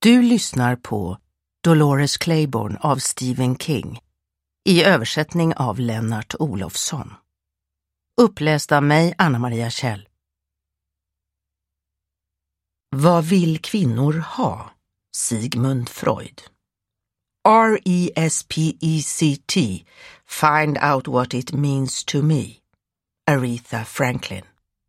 Du lyssnar på Dolores Claiborne av Stephen King i översättning av Lennart Olofsson. Uppläst av mig, Anna-Maria Kjell. Vad vill kvinnor ha? Sigmund Freud. R-E-S-P-E-C-T. Find out what it means to me. Aretha Franklin.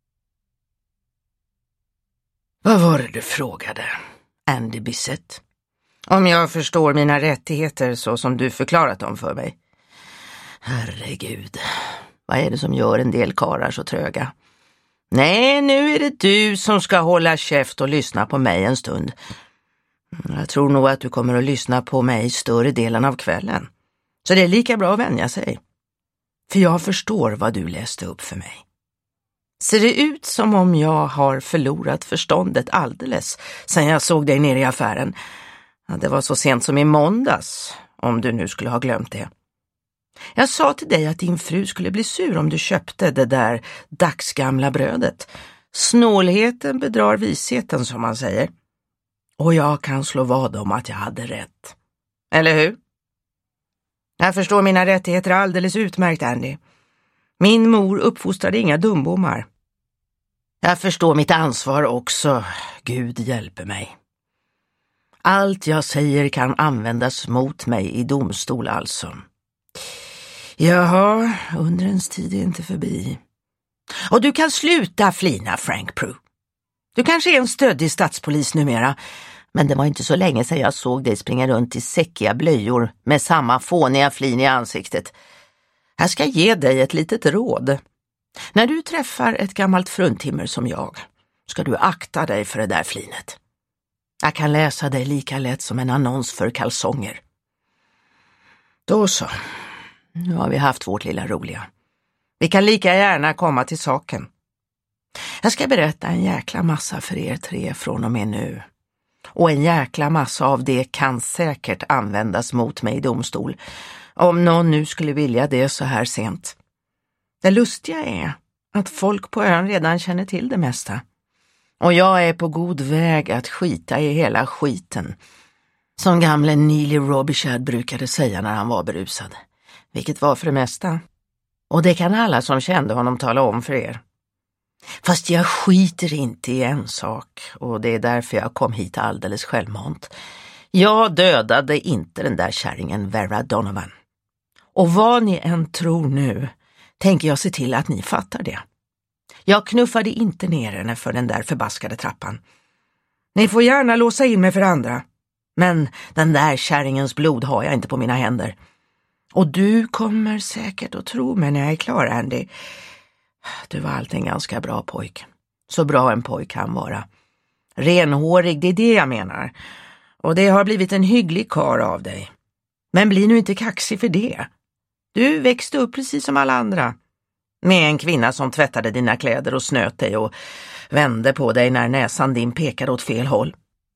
Vad var det du frågade, Andy Bissett? Om jag förstår mina rättigheter så som du förklarat dem för mig. Herregud, vad är det som gör en del karlar så tröga? Nej, nu är det du som ska hålla käft och lyssna på mig en stund. Jag tror nog att du kommer att lyssna på mig större delen av kvällen. Så det är lika bra att vänja sig. För jag förstår vad du läste upp för mig. Ser det ut som om jag har förlorat förståndet alldeles sedan jag såg dig nere i affären? Ja, det var så sent som i måndags, om du nu skulle ha glömt det. Jag sa till dig att din fru skulle bli sur om du köpte det där dagsgamla brödet. Snålheten bedrar visheten, som man säger. Och jag kan slå vad om att jag hade rätt. Eller hur? Jag förstår mina rättigheter alldeles utmärkt, Andy. Min mor uppfostrade inga dumbommar. Jag förstår mitt ansvar också. Gud hjälper mig. Allt jag säger kan användas mot mig i domstol alltså. Jaha, undrens tid är inte förbi. Och du kan sluta flina, Frank Prue. Du kanske är en stöddig statspolis numera, men det var inte så länge sedan jag såg dig springa runt i säckiga blöjor med samma fåniga flin i ansiktet. Jag ska ge dig ett litet råd. När du träffar ett gammalt fruntimmer som jag ska du akta dig för det där flinet. Jag kan läsa dig lika lätt som en annons för kalsonger. Då så. Nu har vi haft vårt lilla roliga. Vi kan lika gärna komma till saken. Jag ska berätta en jäkla massa för er tre från och med nu. Och en jäkla massa av det kan säkert användas mot mig i domstol. Om någon nu skulle vilja det så här sent. Det lustiga är att folk på ön redan känner till det mesta. Och jag är på god väg att skita i hela skiten. Som gamle Neely Robichaud brukade säga när han var berusad. Vilket var för det mesta. Och det kan alla som kände honom tala om för er. Fast jag skiter inte i en sak. Och det är därför jag kom hit alldeles självmant. Jag dödade inte den där kärringen Vera Donovan. Och vad ni än tror nu tänker jag se till att ni fattar det. Jag knuffade inte ner henne för den där förbaskade trappan. Ni får gärna låsa in mig för andra. Men den där kärringens blod har jag inte på mina händer. Och du kommer säkert att tro mig när jag är klar, Andy. Du var alltid en ganska bra pojk. Så bra en pojk kan vara. Renhårig, det är det jag menar. Och det har blivit en hygglig kar av dig. Men bli nu inte kaxig för det. Du växte upp precis som alla andra. Med en kvinna som tvättade dina kläder och snöt dig och vände på dig när näsan din pekade åt fel håll.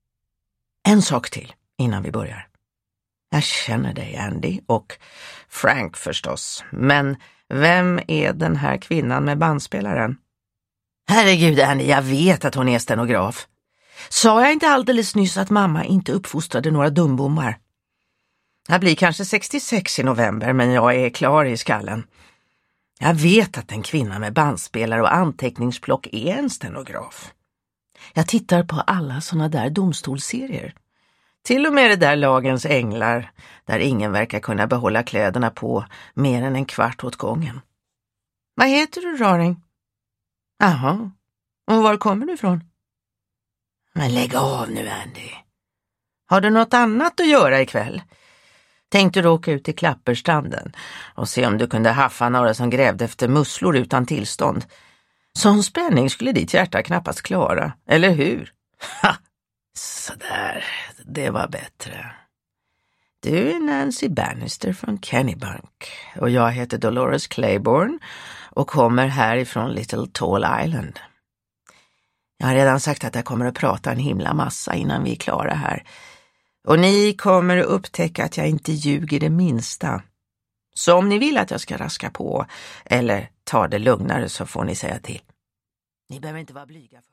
En sak till innan vi börjar. Jag känner dig, Andy, och Frank förstås. Men vem är den här kvinnan med bandspelaren? Herregud, Andy, jag vet att hon är stenograf. Sa jag inte alldeles nyss att mamma inte uppfostrade några dumbommar? Jag blir kanske 66 i november, men jag är klar i skallen. Jag vet att en kvinna med bandspelare och anteckningsblock är en stenograf. Jag tittar på alla såna där domstolsserier. Till och med det där Lagens änglar, där ingen verkar kunna behålla kläderna på mer än en kvart åt gången. Vad heter du, raring? Jaha, och var kommer du ifrån? Men lägg av nu, Andy. Har du något annat att göra ikväll? Tänkte du åka ut till Klapperstranden och se om du kunde haffa några som grävde efter musslor utan tillstånd? Sån spänning skulle ditt hjärta knappast klara, eller hur? Ha! Sådär, det var bättre. Du är Nancy Bannister från Kennybunk och jag heter Dolores Claiborne och kommer härifrån Little Tall Island. Jag har redan sagt att jag kommer att prata en himla massa innan vi är klara här. Och ni kommer att upptäcka att jag inte ljuger det minsta. Så om ni vill att jag ska raska på eller ta det lugnare så får ni säga till. Ni behöver inte vara blyga för